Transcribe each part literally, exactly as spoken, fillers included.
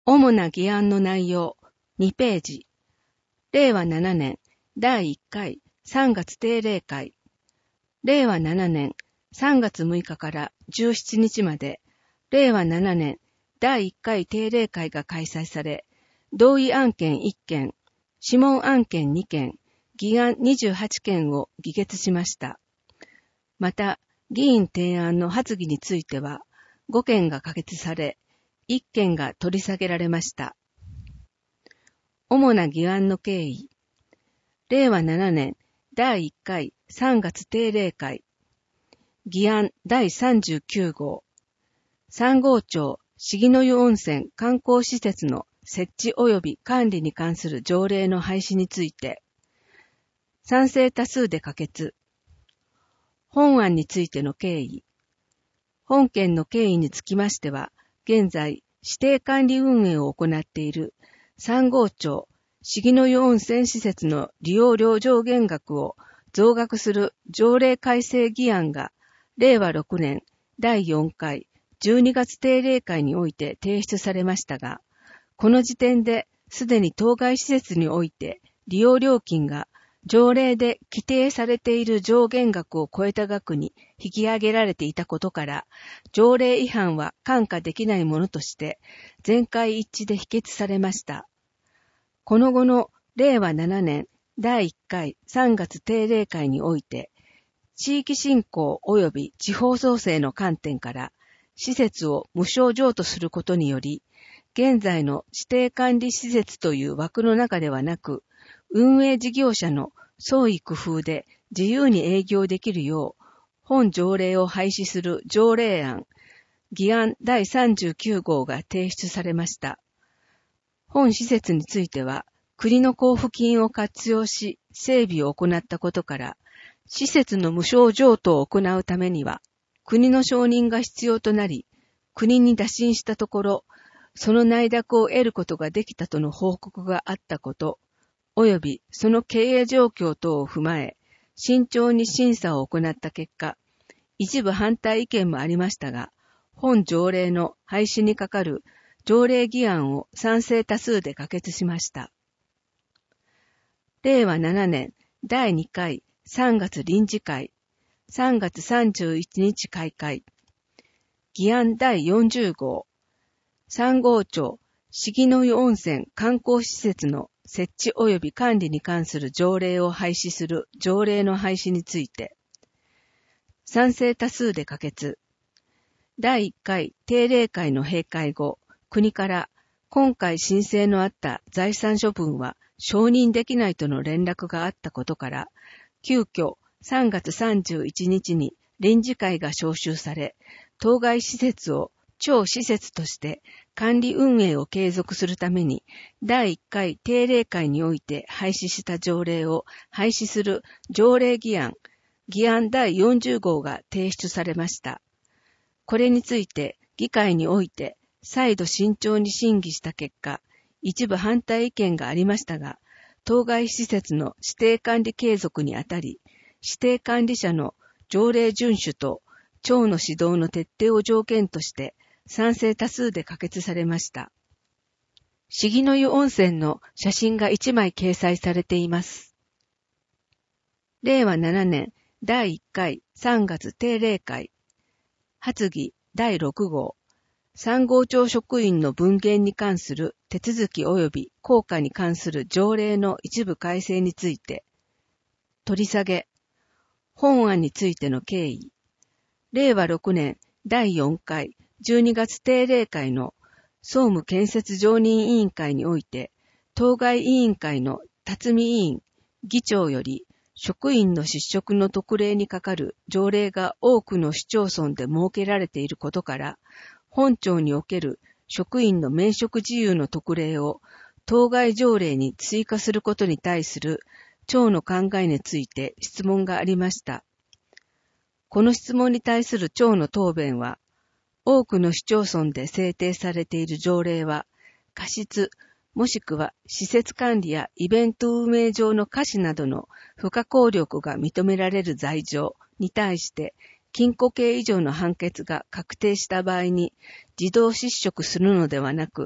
主な議案の内容、にページ。れいわななねんだいいっかいさんがつ定例会。れいわななねんさんがつむいかからじゅうしちにちまで、れいわななねんだいいっかい定例会が開催され、同意案件いっけん、諮問案件にけん、議案にじゅうはちけんを議決しました。また、議員提案の発議については、ごけんが可決され、いっけんが取り下げられました。主な議案の経緯。れいわななねんだいいっかいさんがつ定例会。議案だいさんじゅうきゅうごう。さんごうちょう鴫の湯温泉観光施設の設置及び管理に関する条例の廃止について。賛成多数で可決。本案についての経緯。本件の経緯につきましては、現在、指定管理運営を行っているさんごうちょう鴫の湯温泉施設の利用料上限額を増額する条例改正議案が、れいわろくねんだいよんかいじゅうにがつ定例会において提出されましたが、この時点ですでに当該施設において利用料金が条例で規定されている上限額を超えた額に引き上げられていたことから、条例違反は看過できないものとして、全会一致で否決されました。この後のれいわななねんだいいっかいさんがつ定例会において、地域振興及び地方創生の観点から、施設を無償譲渡することにより、現在の指定管理施設という枠の中ではなく、運営事業者の創意工夫で自由に営業できるよう、本条例を廃止する条例案、議案だいさんじゅうきゅうごうが提出されました。本施設については、国の交付金を活用し、整備を行ったことから、施設の無償譲渡を行うためには、国の承認が必要となり、国に打診したところ、その内諾を得ることができたとの報告があったこと、及びその経営状況等を踏まえ、慎重に審査を行った結果、一部反対意見もありましたが、本条例の廃止にかかる条例議案を賛成多数で可決しました。れいわななねんだいにかいさんがつ臨時会、さんがつさんじゅういちにち開会。議案だいよんじゅうごう。さんごうちょう鴫の湯温泉観光施設の設置及び管理に関する条例を廃止する条例の廃止について。賛成多数で可決。だいいっかい定例会の閉会後、国から今回申請のあった財産処分は承認できないとの連絡があったことから、急遽さんがつさんじゅういちにちに臨時会が招集され、当該施設を超施設として管理運営を継続するために、だいいっかい定例会において廃止した条例を廃止する条例議案、議案だいよんじゅうごうが提出されました。これについて議会において再度慎重に審議した結果、一部反対意見がありましたが、当該施設の指定管理継続にあたり、指定管理者の条例遵守と庁の指導の徹底を条件として賛成多数で可決されました。鴫の湯温泉の写真がいちまい掲載されています。れいわななねんだいいっかいさんがつ定例会。発議だいろくごう。さんごうちょう職員の分限に関する手続き及び効果に関する条例の一部改正について。取り下げ。本案についての経緯。れいわろくねんだいよんかいじゅうにがつ定例会の総務建設常任委員会において、当該委員会の辰巳委員、議長より、職員の失職の特例にかかる条例が多くの市町村で設けられていることから、本庁における職員の免職自由の特例を当該条例に追加することに対する庁の考えについて質問がありました。この質問に対する庁の答弁は、多くの市町村で制定されている条例は、過失、もしくは施設管理やイベント運営上の瑕疵などの不可抗力が認められる罪状に対して、禁錮刑以上の判決が確定した場合に自動失職するのではなく、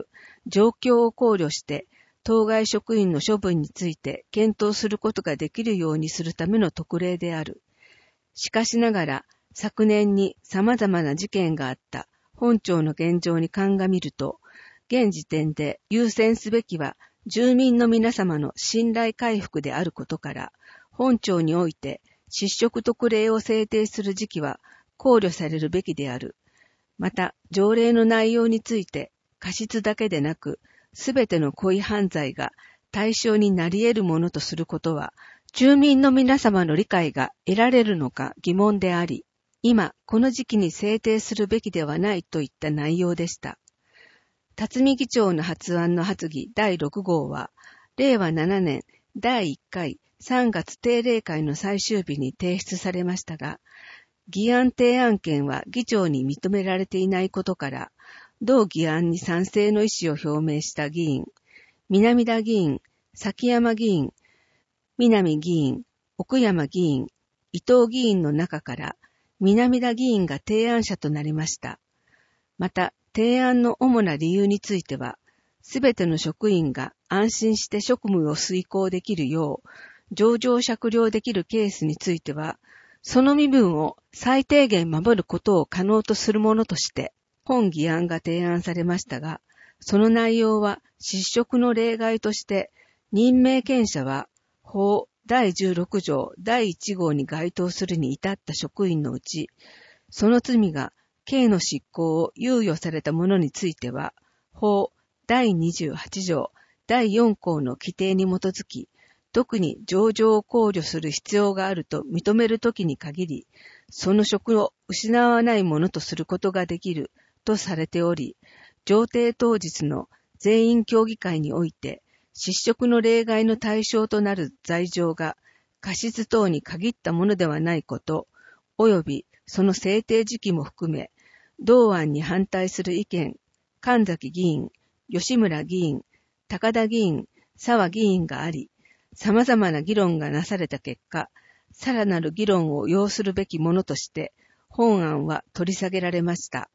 状況を考慮して、当該職員の処分について検討することができるようにするための特例である。しかしながら、昨年に様々な事件があった本庁の現状に鑑みると、現時点で優先すべきは住民の皆様の信頼回復であることから、本庁において失職特例を制定する時期は考慮されるべきである。また、条例の内容について過失だけでなく、すべての故意犯罪が対象になり得るものとすることは、住民の皆様の理解が得られるのか疑問であり、今この時期に制定するべきではないといった内容でした。辰巳議長の発案の発議だいろく号は、れいわななねんだいいっかいさんがつ定例会の最終日に提出されましたが、議案提案権は議長に認められていないことから、同議案に賛成の意思を表明した議員、南田議員、崎山議員、南議員、奥山議員、伊藤議員の中から、南田議員が提案者となりました。また、提案の主な理由については、すべての職員が安心して職務を遂行できるよう、情状酌量できるケースについては、その身分を最低限守ることを可能とするものとして、本議案が提案されましたが、その内容は失職の例外として、任命権者は法だいじゅうろく条だいいち号に該当するに至った職員のうち、その罪が刑の執行を猶予された者については、法だいにじゅうはち条だいよん項の規定に基づき、特に情状を考慮する必要があると認めるときに限り、その職を失わないものとすることができるとされており、上廷当日の全員協議会において、失職の例外の対象となる罪状が過失等に限ったものではないこと、及びその制定時期も含め、同案に反対する意見、神崎議員、吉村議員、高田議員、沢議員があり、様々な議論がなされた結果、さらなる議論を要するべきものとして、本案は取り下げられました。